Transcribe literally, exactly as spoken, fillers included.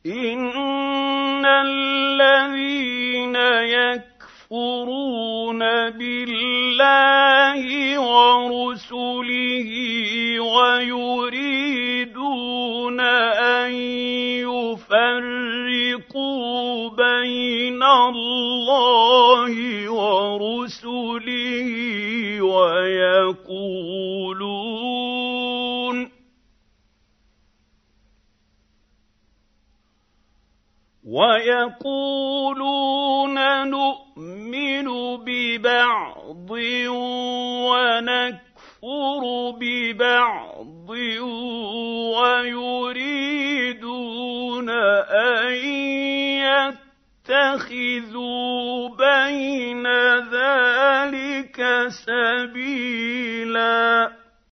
إِنَّ الَّذِينَ يَكْفُرُونَ بِاللَّهِ وَرُسُلِهِ وَيُرِيدُونَ أَن يُفَرِّقُوا بَيْنَ اللَّهِ وَرُسُلِهِ وَيَقُولُونَ وَيَقُولُونَ نُؤْمِنُ بِبَعْضٍ وَنَكْفُرُ بِبَعْضٍ وَيُرِيدُونَ أَن يَتَّخِذُوا